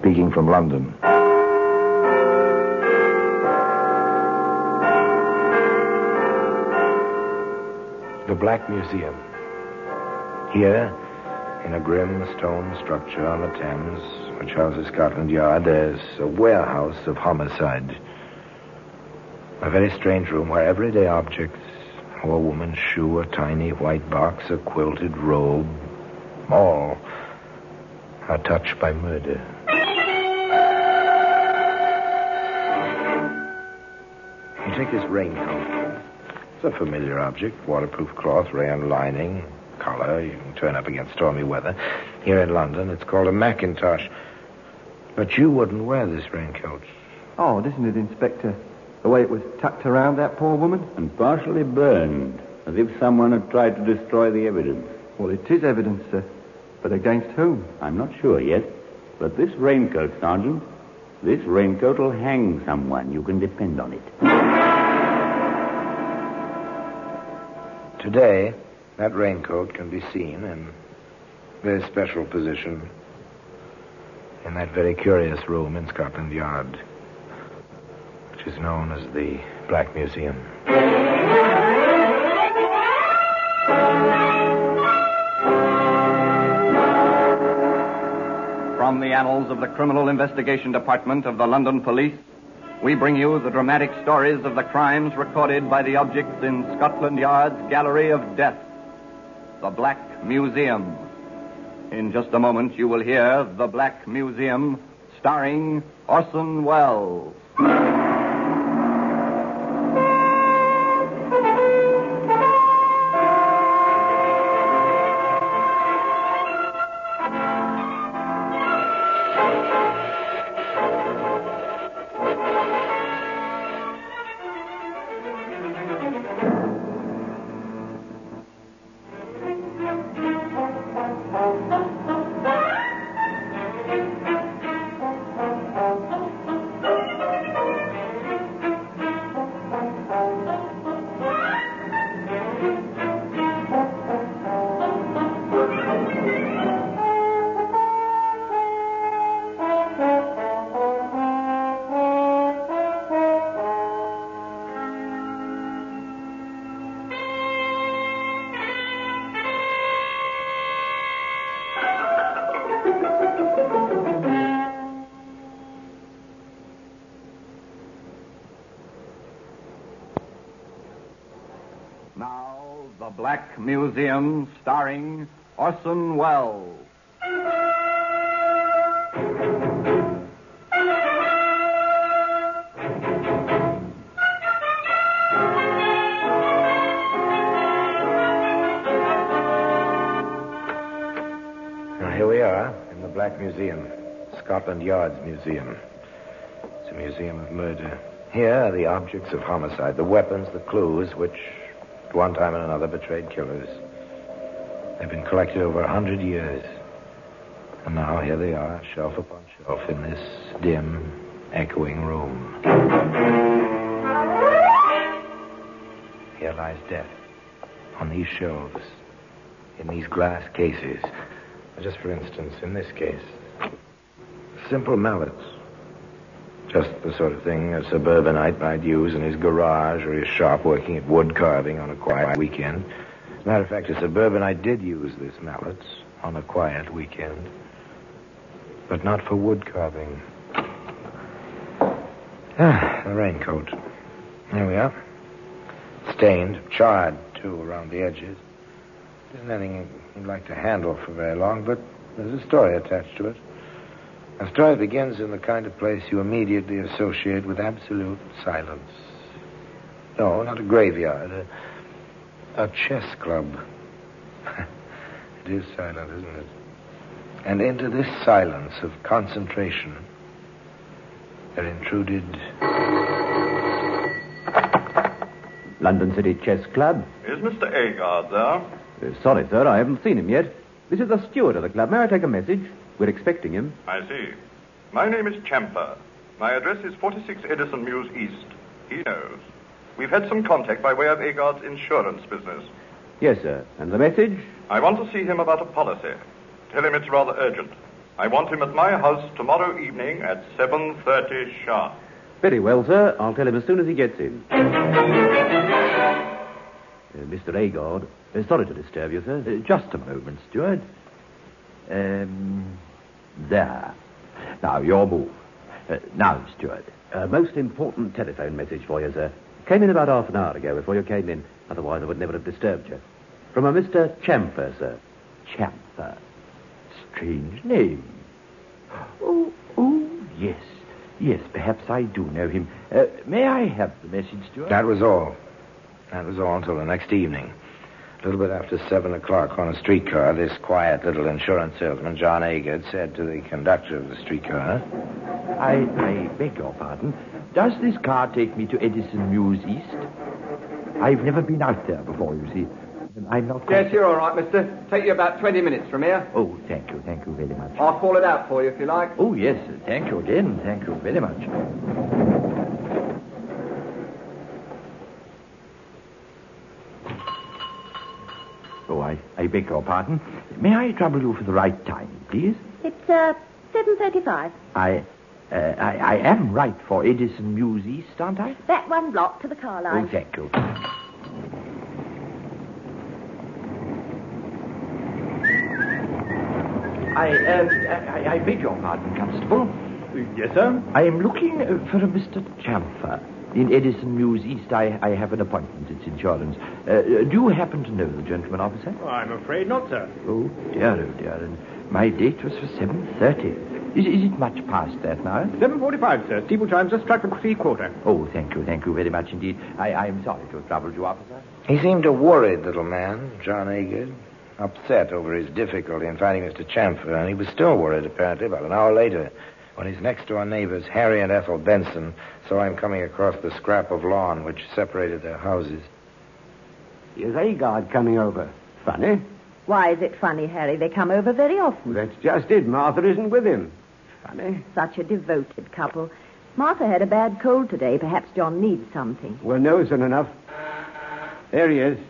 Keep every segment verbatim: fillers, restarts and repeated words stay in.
speaking from London. The Black Museum. Here, in a grim stone structure on the Thames, which houses Scotland Yard, there's a warehouse of homicide. A very strange room where everyday objects, a woman's shoe, a tiny white box, a quilted robe, all are touched by murder. You take this raincoat. It's a familiar object, waterproof cloth, rayon lining, collar. You can turn up against stormy weather. Here in London, it's called a Macintosh. But you wouldn't wear this raincoat. Odd, isn't it, Inspector? The way it was tucked around that poor woman? And partially burned, as if someone had tried to destroy the evidence. Well, it is evidence, sir. But against whom? I'm not sure yet. But this raincoat, Sergeant, this raincoat will hang someone. You can depend on it. Today, that raincoat can be seen in a very special position in that very curious room in Scotland Yard, which is known as the Black Museum. From the annals of the Criminal Investigation Department of the London Police, we bring you the dramatic stories of the crimes recorded by the objects in Scotland Yard's Gallery of Death, the Black Museum. In just a moment, you will hear The Black Museum, starring Orson Welles. Now, The Black Museum, starring Orson Welles. Now, here we are in the Black Museum, Scotland Yard's museum. It's a museum of murder. Here are the objects of homicide, the weapons, the clues, which at one time and another betrayed killers. They've been collected over a hundred years. And now here they are, shelf upon shelf, in this dim, echoing room. Here lies death on these shelves, in these glass cases. Just for instance, in this case, simple mallets. Just the sort of thing a suburbanite might use in his garage or his shop working at wood carving on a quiet weekend. As a matter of fact, a suburbanite did use this mallets on a quiet weekend, but not for wood carving. Ah, the raincoat. Here we are. Stained, charred, too, around the edges. Isn't anything you'd like to handle for very long, but there's a story attached to it. A story begins in the kind of place you immediately associate with absolute silence. No, not a graveyard, a, a chess club. It is silent, isn't it? And into this silence of concentration, there intruded... London City Chess Club. Is Mister Agard there? Uh, sorry, sir, I haven't seen him yet. This is the steward of the club. May I take a message? We're expecting him. I see. My name is Champer. My address is forty-six Edison Mews East. He knows. We've had some contact by way of Agard's insurance business. Yes, sir. And the message? I want to see him about a policy. Tell him it's rather urgent. I want him at my house tomorrow evening at seven thirty sharp. Very well, sir. I'll tell him as soon as he gets in. Uh, Mister Agard, uh, sorry to disturb you, sir. Uh, just a moment, Steward. Um, there. Now, your move. Uh, now, Steward. A most important telephone message for you, sir. Came in about half an hour ago before you came in. Otherwise, I would never have disturbed you. From a Mister Chamfer, sir. Chamfer. Strange name. Oh, oh, yes. Yes, perhaps I do know him. Uh, may I have the message, Steward? That was all. That was all until the next evening. A little bit after seven o'clock on a streetcar, this quiet little insurance salesman, John Agard, said to the conductor of the streetcar, I, I beg your pardon. Does this car take me to Edison Mews East? I've never been out there before, you see. I'm not... Yes, you're all right, mister. Take you about twenty minutes from here. Oh, thank you, thank you very much. I'll call it out for you if you like. Oh, yes, thank you again. Thank you very much. Oh, I, I beg your pardon. May I trouble you for the right time, please? It's, uh, seven thirty-five. I, uh, I, I am right for Edison Mews East, aren't I? That one block to the car line. Oh, thank you. I, um, I, I beg your pardon, Constable. Yes, sir? I am looking uh, for a Mister Chamfer. In Edison Mews East, I, I have an appointment. It's insurance. Uh, do you happen to know the gentleman, officer? Oh, I'm afraid not, sir. Oh, dear, oh, dear. And my date was for seven thirty. Is, is it much past that now? seven forty-five, sir. Steeple chimes just struck the three-quarter. Oh, thank you, thank you very much indeed. I, I'm sorry to have troubled you, officer. He seemed a worried little man, John Agard, upset over his difficulty in finding Mister Chamfer, and he was still worried, apparently, about an hour later, when his next-door neighbors, Harry and Ethel Benson, saw him coming across the scrap of lawn which separated their houses. Here's Agard coming over. Funny. Why is it funny, Harry? They come over very often. That's just it. Martha isn't with him. Funny. Such a devoted couple. Martha had a bad cold today. Perhaps John needs something. Well, no isn't enough. There he is.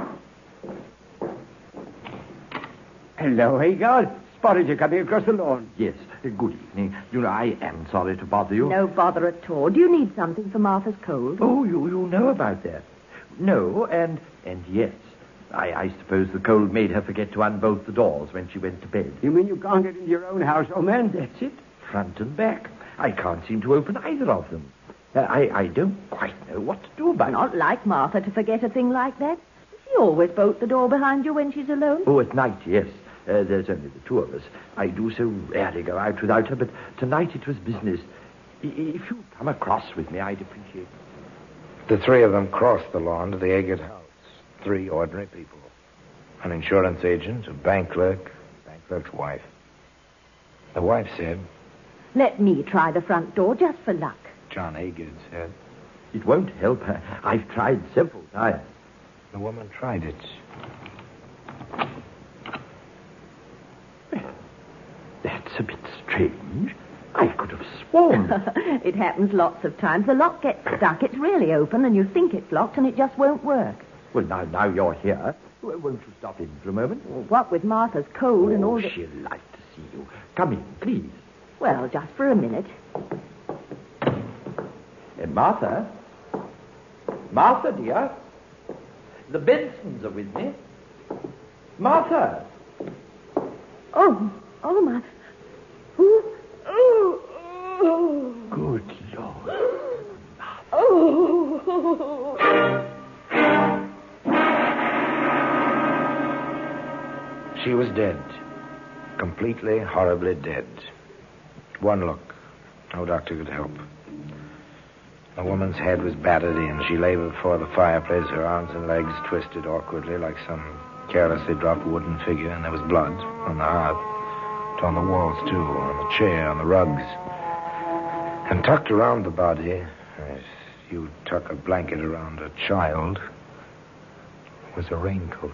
Hello, Agard. Spotted you coming across the lawn. Yes, uh, good evening. You know, I am sorry to bother you. No bother at all. Do you need something for Martha's cold? Oh, you, you know about that. No, and, and yes. I, I suppose the cold made her forget to unbolt the doors when she went to bed. You mean you can't get into your own house, oh, man? That's it. Front and back. I can't seem to open either of them. Uh, I, I don't quite know what to do about Not it. like Martha to forget a thing like that. She always bolts the door behind you when she's alone. Oh, at night, yes. Uh, there's only the two of us. I do so rarely go out without her, but tonight it was business. I- If you'd come across with me, I'd appreciate it. The three of them crossed the lawn to the Agard house. Three ordinary people. An insurance agent, a bank clerk, a bank clerk's wife. The wife said, Let me try the front door just for luck. John Agard said. It won't help her. I've tried several times. The woman tried it. That's a bit strange. I could have sworn. It happens lots of times. The lock gets stuck. It's really open, and you think it's locked, and it just won't work. Well, now, now you're here. W- Won't you stop in for a moment? What with Martha's cold and Oh, all the... she'll like to see you. Come in, please. Well, just for a minute. Uh, Martha? Martha, dear? The Bensons are with me. Martha! Oh, oh, my... Ooh. Oh, oh. Good Lord. Oh. She was dead. Completely, horribly dead. One look. No doctor could help. The woman's head was battered in. She lay before the fireplace, her arms and legs twisted awkwardly like some carelessly dropped wooden figure, and there was blood on the hearth, on the walls, too, on the chair, on the rugs. And tucked around the body, as you tuck a blanket around a child, was a raincoat.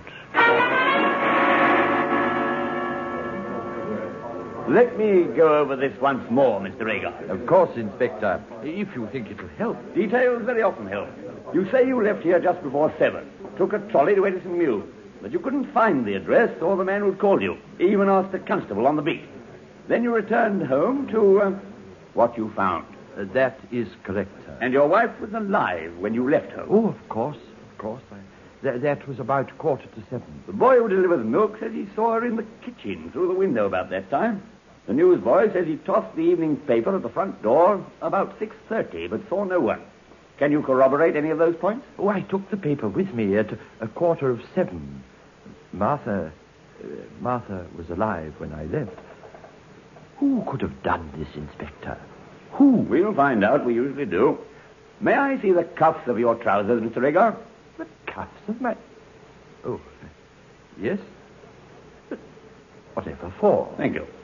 Let me go over this once more, Mister Agard. Of course, Inspector, if you think it'll help. Details very often help. You say you left here just before seven. Took a trolley to Edison Mews. But you couldn't find the address or the man who'd called you. Even asked the constable on the beat. Then you returned home to uh, what you found. Uh, that is correct, sir. And your wife was alive when you left home. Oh, of course, of course. I, th- that was about quarter to seven. The boy who delivers milk says he saw her in the kitchen through the window about that time. The newsboy says he tossed the evening paper at the front door about six thirty, but saw no one. Can you corroborate any of those points? Oh, I took the paper with me at a quarter of seven. Martha, uh, Martha was alive when I left. Who could have done this, Inspector? Who? We'll find out. We usually do. May I see the cuffs of your trousers, Mister Regard? The cuffs of my... Oh, yes? But whatever for? Thank you.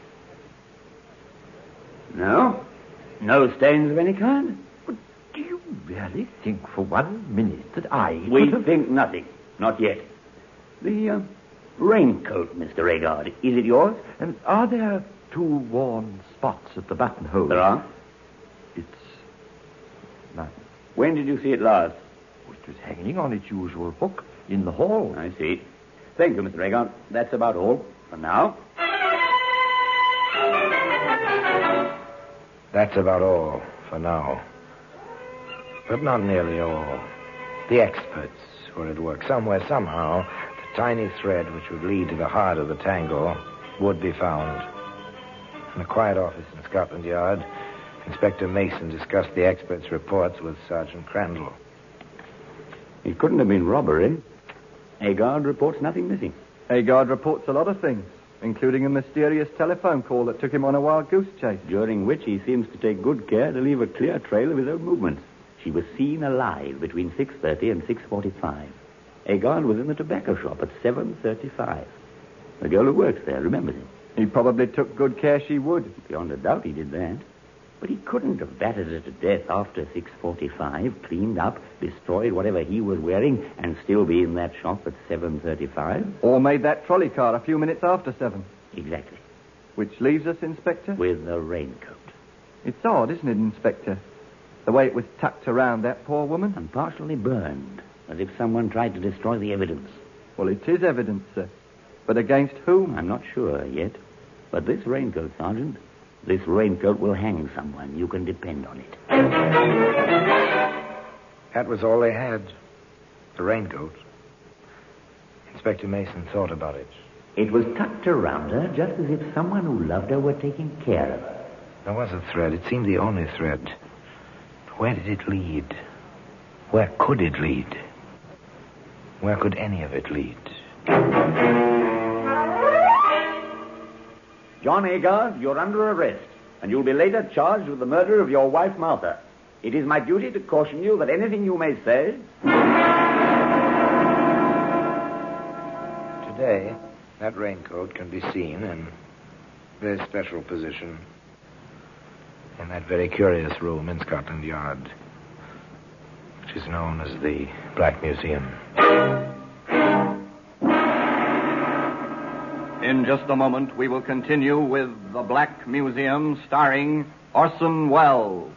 No? No stains of any kind? But do you really think for one minute that I We could have... think nothing. Not yet. The uh, raincoat, Mister Regard, is it yours? And are there two worn spots at the buttonhole? There are. It's mine. When did you see it last? It was hanging on its usual hook in the hall. I see. Thank you, Mister Regard. That's about all for now. That's about all for now. But not nearly all. The experts were at work. Somewhere, somehow, the tiny thread which would lead to the heart of the tangle would be found. In a quiet office in Scotland Yard, Inspector Mason discussed the experts' reports with Sergeant Crandall. It couldn't have been robbery. Agard reports nothing missing. Agard reports a lot of things, including a mysterious telephone call that took him on a wild goose chase. During which he seems to take good care to leave a clear trail of his own movements. She was seen alive between six thirty and six forty-five. Agard was in the tobacco shop at seven thirty-five. The girl who works there remembers him. He probably took good care she would. Beyond a doubt he did that. But he couldn't have battered her to death after six forty-five, cleaned up, destroyed whatever he was wearing, and still be in that shop at seven thirty-five. Or made that trolley car a few minutes after seven. Exactly. Which leaves us, Inspector? With the raincoat. It's odd, isn't it, Inspector? The way it was tucked around that poor woman. And partially burned, as if someone tried to destroy the evidence. Well, it is evidence, sir. But against whom? I'm not sure yet. But this raincoat, Sergeant, this raincoat will hang someone. You can depend on it. That was all they had. The raincoat. Inspector Mason thought about it. It was tucked around her just as if someone who loved her were taking care of her. There was a thread. It seemed the only thread. Where did it lead? Where could it lead? Where could any of it lead? John Agard, you're under arrest, and you'll be later charged with the murder of your wife, Martha. It is my duty to caution you that anything you may say... Today, that raincoat can be seen in a very special position in that very curious room in Scotland Yard, which is known as the Black Museum. In just a moment, we will continue with The Black Museum, starring Orson Welles.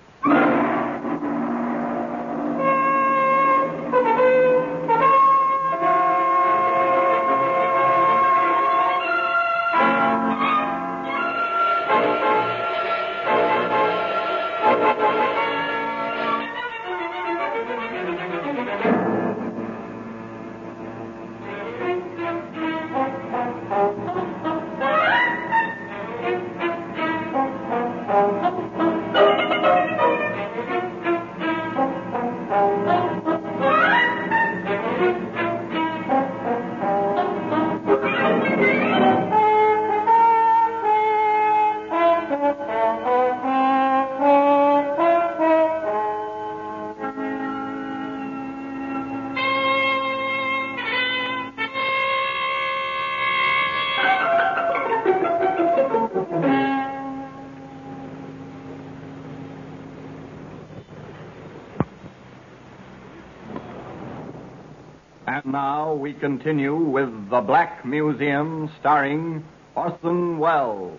And now we continue with The Black Museum, starring Orson Welles.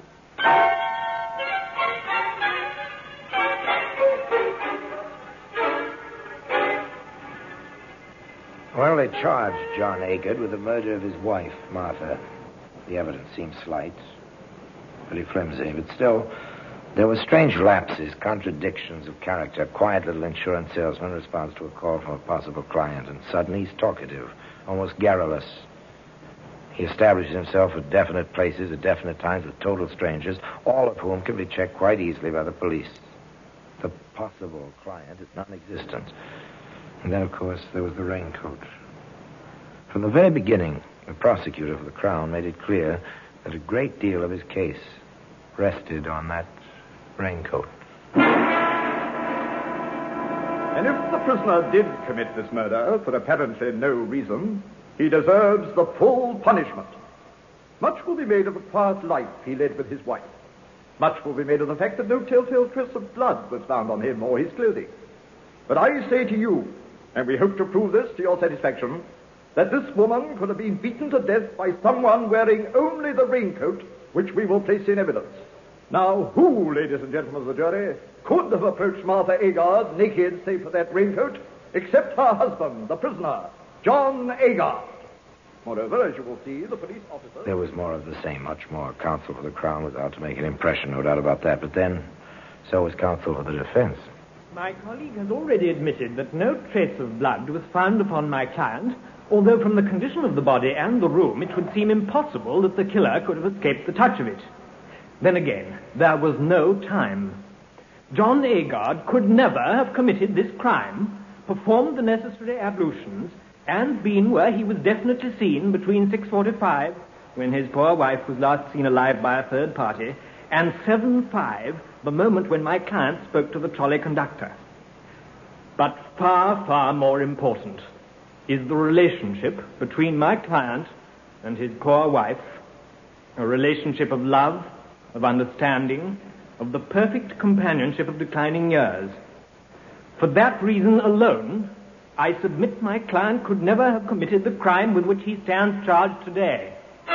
Well, they charged John Agard with the murder of his wife, Martha. The evidence seems slight. pretty flimsy, but still, there were strange lapses, contradictions of character. A quiet little insurance salesman responds to a call from a possible client, and suddenly he's talkative, almost garrulous. He establishes himself at definite places at definite times with total strangers, all of whom can be checked quite easily by the police. The possible client is non-existent. And then, of course, there was the raincoat. From the very beginning, the prosecutor for the Crown made it clear that a great deal of his case rested on that raincoat. And if the prisoner did commit this murder for apparently no reason, he deserves the full punishment. Much will be made of the quiet life he led with his wife. Much will be made of the fact that no telltale trace of blood was found on him or his clothing. But I say to you, and we hope to prove this to your satisfaction, that this woman could have been beaten to death by someone wearing only the raincoat, which we will place in evidence. Now, who, ladies and gentlemen of the jury, could have approached Martha Agard naked save for that raincoat, except her husband, the prisoner, John Agard? Moreover, as you will see, the police officer... There was more of the same, much more. Counsel for the Crown was out to make an impression, no doubt about that. But then, so was counsel for the defense. My colleague has already admitted that no trace of blood was found upon my client, although from the condition of the body and the room, it would seem impossible that the killer could have escaped the touch of it. Then again, there was no time. John Agard could never have committed this crime, performed the necessary ablutions, and been where he was definitely seen between six forty-five, when his poor wife was last seen alive by a third party, and seven five, the moment when my client spoke to the trolley conductor. But far, far more important is the relationship between my client and his poor wife, a relationship of love, of understanding, of the perfect companionship of declining years. For that reason alone, I submit my client could never have committed the crime with which he stands charged today.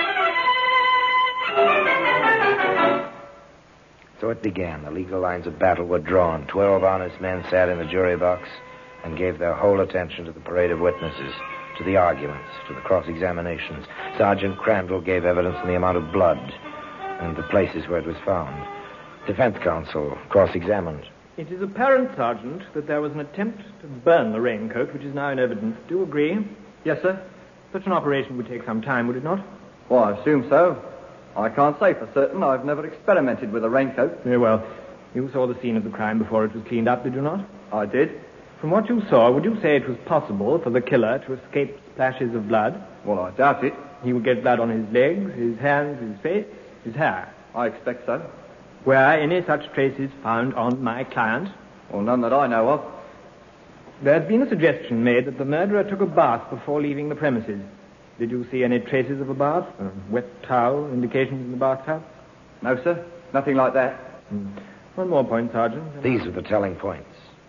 So it began. The legal lines of battle were drawn. Twelve honest men sat in the jury box and gave their whole attention to the parade of witnesses, to the arguments, to the cross-examinations. Sergeant Crandall gave evidence on the amount of blood and the places where it was found. Defense counsel cross-examined. It is apparent, Sergeant, that there was an attempt to burn the raincoat, which is now in evidence. Do you agree? Yes, sir. Such an operation would take some time, would it not? Well, I assume so. I can't say for certain. I've never experimented with a raincoat. Very well. You saw the scene of the crime before it was cleaned up, did you not? I did. From what you saw, would you say it was possible for the killer to escape splashes of blood? Well, I doubt it. He would get blood on his legs, his hands, his face, his hair. I expect so. Were any such traces found on my client? Well, none that I know of. There had been a suggestion made that the murderer took a bath before leaving the premises. Did you see any traces of a bath? A wet towel, indications in the bathtub? No, sir. Nothing like that. Hmm. One more point, Sergeant. These were the telling points.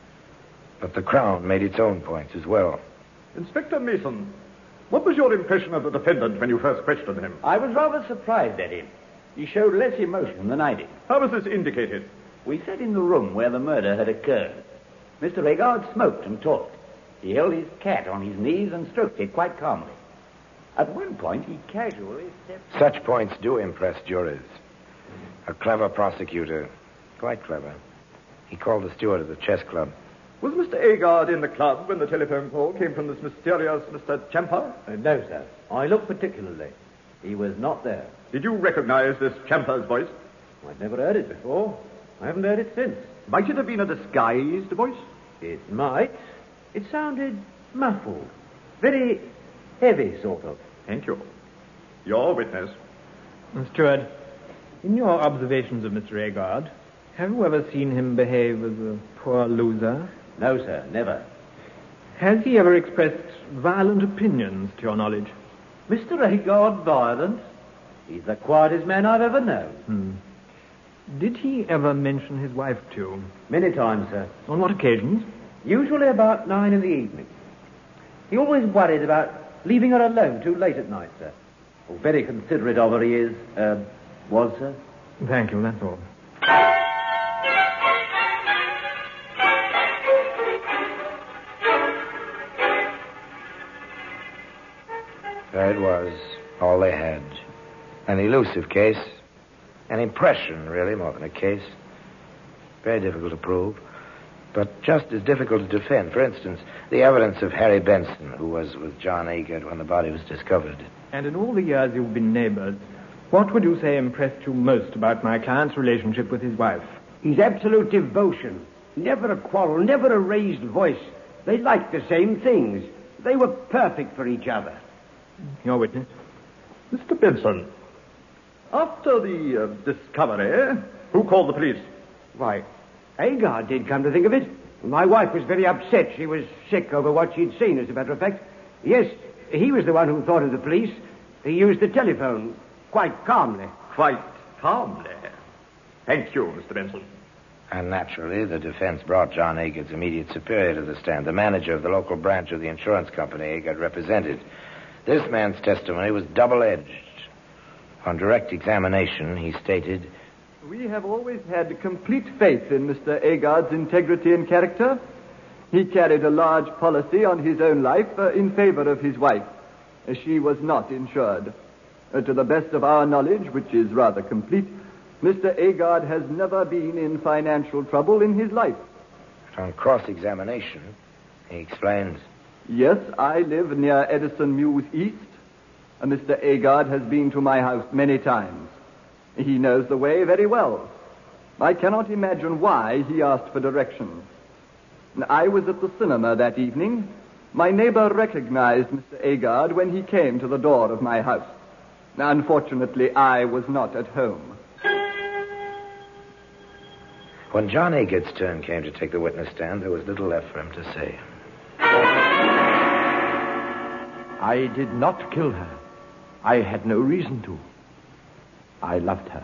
But the Crown made its own points as well. Inspector Mason, what was your impression of the defendant when you first questioned him? I was rather surprised at him. He showed less emotion than I did. How was this indicated? We sat in the room where the murder had occurred. Mister Agard smoked and talked. He held his cat on his knees and stroked it quite calmly. At one point, he casually stepped... Such points do impress juries. A clever prosecutor, quite clever. He called the steward of the chess club. Was Mister Agard in the club when the telephone call came from this mysterious Mister Champer? Uh, no, sir. I looked particularly. He was not there. Did you recognize this Champer's voice? I'd never heard it before. I haven't heard it since. Might it have been a disguised voice? It might. It sounded muffled. Very heavy, sort of. Thank you. Your witness. Steward, in your observations of Mister Agard, have you ever seen him behave as a poor loser? No, sir, never. Has he ever expressed violent opinions, to your knowledge? Mister Agard violent? He's the quietest man I've ever known. Hmm. Did he ever mention his wife to you? Many times, sir. On what occasions? Usually about nine in the evening. He always worried about leaving her alone too late at night, sir. Oh, very considerate of her he is, uh, was, sir. Thank you, that's all. There it was, all they had. An elusive case, An impression, really, more than a case. Very difficult to prove, but just as difficult to defend. For instance, the evidence of Harry Benson, who was with John Agard when the body was discovered. And in all the years you've been neighbors, what would you say impressed you most about my client's relationship with his wife? His absolute devotion. Never a quarrel, never a raised voice. They liked the same things. They were perfect for each other. Your witness? Mister Benson, after the uh, discovery, who called the police? Why, Agard did, come to think of it. My wife was very upset. She was sick over what she'd seen, as a matter of fact. Yes, he was the one who thought of the police. He used the telephone quite calmly. Quite calmly. Thank you, Mister Benson. And naturally, the defense brought John Agard's immediate superior to the stand, the manager of the local branch of the insurance company Agard represented. This man's testimony was double-edged. On direct examination, he stated, "We have always had complete faith in Mister Agard's integrity and character. He carried a large policy on his own life uh, in favor of his wife. Uh, she was not insured. Uh, to the best of our knowledge, which is rather complete, Mister Agard has never been in financial trouble in his life." On cross-examination, he explains, "Yes, I live near Edison Mews East. Uh, Mister Agard has been to my house many times. He knows the way very well. I cannot imagine why he asked for directions. I was at the cinema that evening. My neighbor recognized Mister Agard when he came to the door of my house. Unfortunately, I was not at home." When John Agard's turn came to take the witness stand, there was little left for him to say. I did not kill her. I had no reason to. I loved her.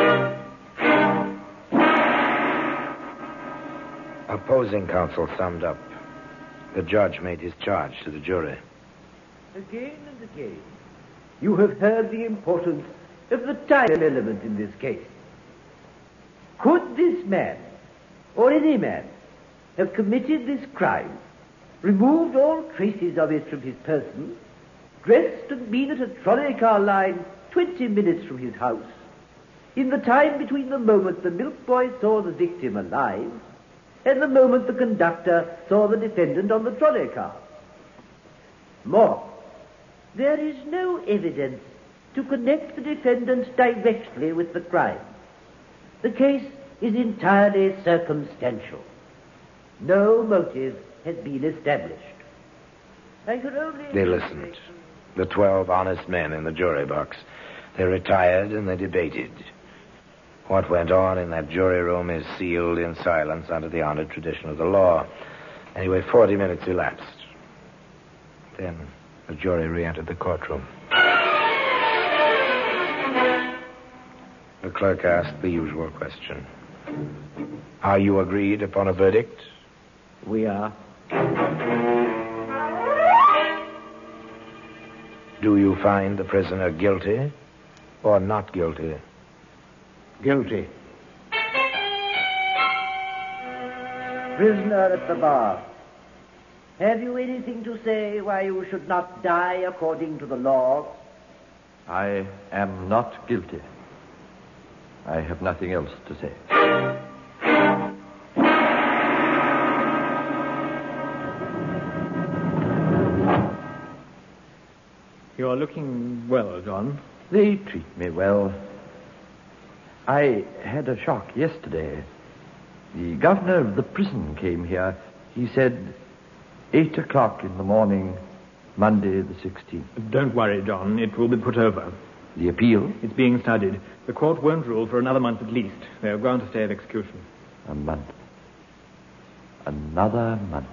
Opposing counsel summed up. The judge made his charge to the jury. Again and again, you have heard the importance of the time element in this case. Could this man, or any man, have committed this crime, removed all traces of it from his person, dressed and been at a trolley car line twenty minutes from his house, in the time between the moment the milk boy saw the victim alive and the moment the conductor saw the defendant on the trolley car? More, there is no evidence to connect the defendant directly with the crime. The case is entirely circumstantial. No motive has been established. I could only... They listened. The twelve honest men in the jury box. They retired and they debated. What went on in that jury room is sealed in silence under the honored tradition of the law. Anyway, forty minutes elapsed. Then the jury re-entered the courtroom. The clerk asked the usual question. Are you agreed upon a verdict? We are. Do you find the prisoner guilty or not guilty? Guilty. Prisoner at the bar, have you anything to say why you should not die according to the law? I am not guilty. I have nothing else to say. You're looking well, John. They treat me well. I had a shock yesterday. The governor of the prison came here. He said eight o'clock in the morning, Monday the sixteenth. Don't worry, John. It will be put over. The appeal? It's being studied. The court won't rule for another month at least. They're going to stay of execution. A month. Another month.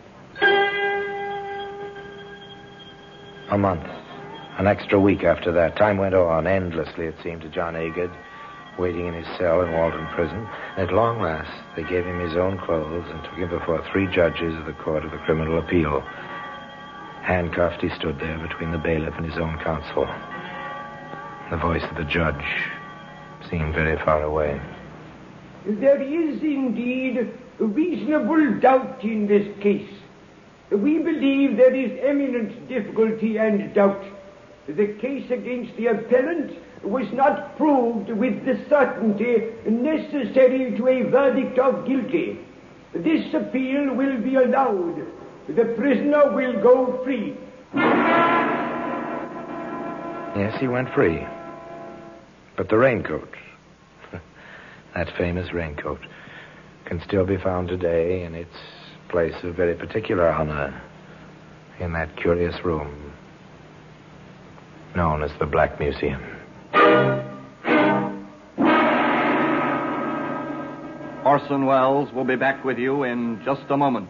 A month. An extra week after that. Time went on endlessly, it seemed, to John Agard, waiting in his cell in Walton Prison. At long last, they gave him his own clothes and took him before three judges of the Court of the Criminal Appeal. Handcuffed, he stood there between the bailiff and his own counsel. The voice of the judge seemed very far away. There is indeed a reasonable doubt in this case. We believe there is eminent difficulty and doubt. the case against the appellant was not proved with the certainty necessary to a verdict of guilty. This appeal will be allowed. The prisoner will go free. Yes, he went free. But the raincoat, that famous raincoat, can still be found today in its place of very particular honor in that curious room known as the Black Museum. Orson Welles will be back with you in just a moment.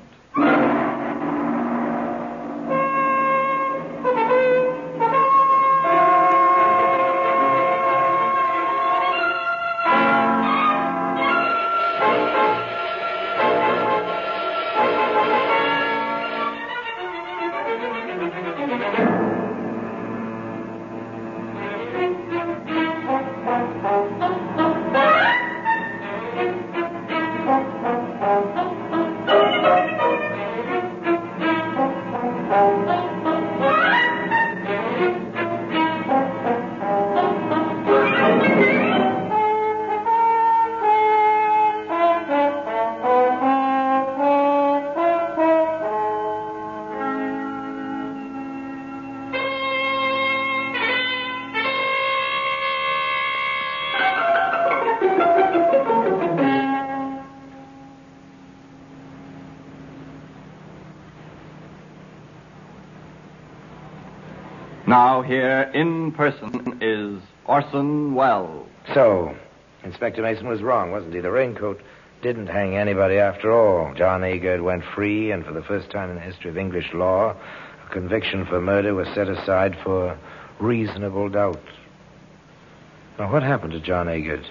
Now here in person is Orson Welles. So, Inspector Mason was wrong, wasn't he? The raincoat didn't hang anybody after all. John Agard went free, and for the first time in the history of English law, a conviction for murder was set aside for reasonable doubt. Now, what happened to John Agard?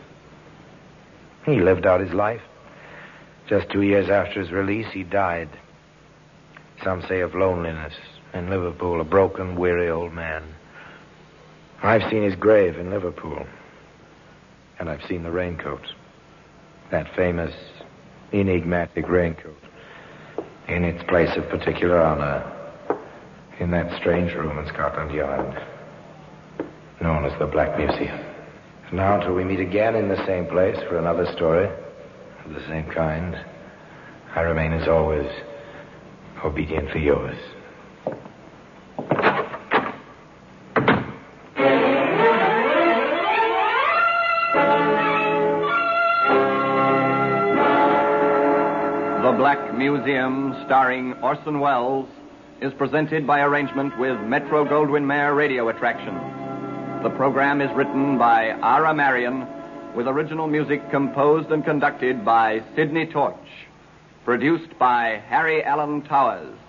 He lived out his life. Just two years after his release, he died. Some say of loneliness. In Liverpool, a broken, weary old man. I've seen his grave in Liverpool. And I've seen the raincoat. That famous, enigmatic raincoat. In its place of particular honor. In that strange room in Scotland Yard. Known as the Black Museum. And now, until we meet again in the same place for another story of the same kind, I remain, as always, obediently yours. The Black Museum, starring Orson Welles, is presented by arrangement with Metro-Goldwyn-Mayer Radio Attraction. The program is written by Ara Marion, with original music composed and conducted by Sidney Torch. Produced by Harry Allen Towers.